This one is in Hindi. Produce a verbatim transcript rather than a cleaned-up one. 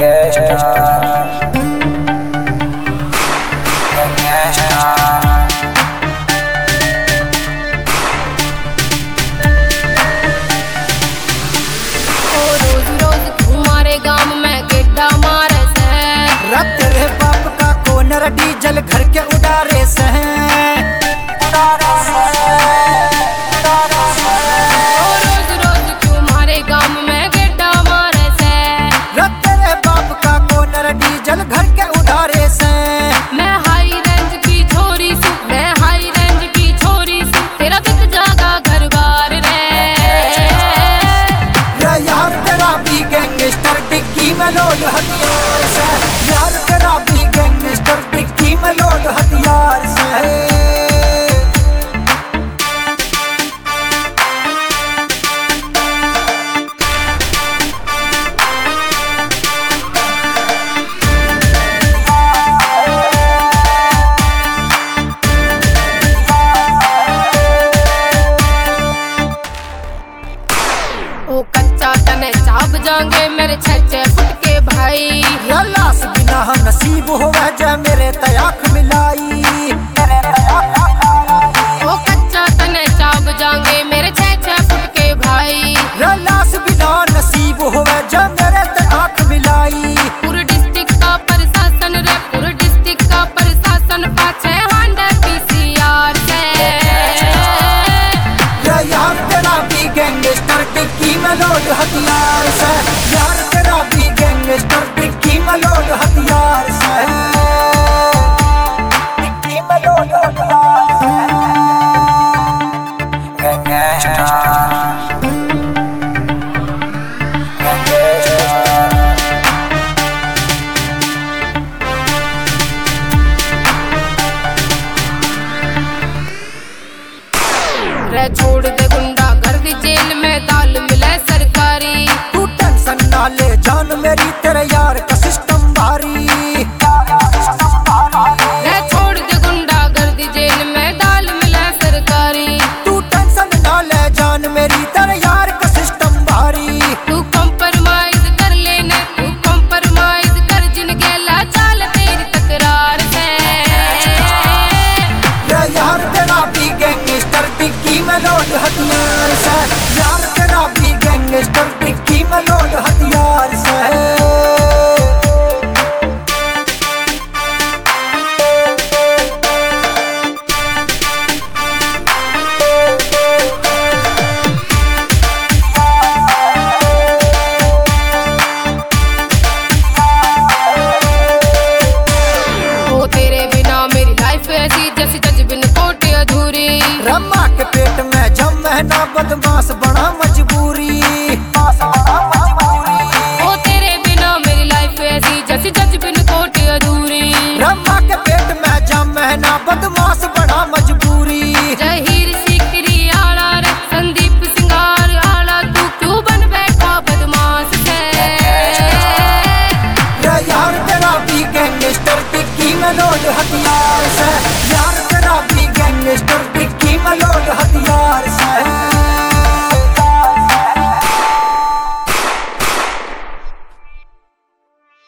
डीजल घर के उड़ारे से रोज रोज क्यों मारे गांव में गेड्डा मारे से तेरे बाप का कोनर डीजल घर के उड़ारे से। मैं हाई रेंज की छोरी सू मैं हाई रेंज की छोरी सू तेरा दिख जागा घर बार रे यार तेरा भी गैंगस्टर डिग्गी में लोड हथियार से यार तेरा भी गैंगस्टर डिग्गी में लोड हथियार से। ओ कच्चा तने चाप जाएंगे मेरे छह छह फुट के भाई लाश बिना हम नसीब होवे जा मेरे तयाख मिलाई। ओ कच्चा तने चाप जाएंगे मेरे छह छह फुट के भाई लाश बिना नसीब होवे जा मेरे तयाख मिलाई। पूरे डिस्ट्रिक्ट का प्रशासन रे पूरे डिस्ट्रिक्ट का प्रशासन पाछे हांडा पीसीआर से यार तेरा भी गैंगस्टर डिग्गी में लोड हथियार से यार तेरा भी गैंगस्टर डिग्गी में लोड हथियार से डिग्गी में लोड हथियार से गैंगस्टर रे छोड़ दे गुंडा घर दी जेल में दाल मिले सरकारी तू टेंशन ना ले जान मेरी तेरे यार का सिस्टम भारी रे छोड़ दे गुंडा घर दी जेल में दाल मिले सरकारी तू टेंशन ना ले जान मेरी तेरे यार का सिस्टम भारी। तू कॉम्प्रोमाइज कर लेने तू कॉम्प्रोमाइज कर जिन गेला चाल तेरी तकरार से यार तेरा भी गैंगस्टर डिग्गी में लोड हथियार से यार तेरा भी गैंगस्टर डिग्गी में लोड हथियार से। ओ तेरे बिना मेरी लाइफ ऐसी जैसी जज्बिन कोटे अधूरी रमा के पेट में जम है ना बदमाश बड़ा मजबूर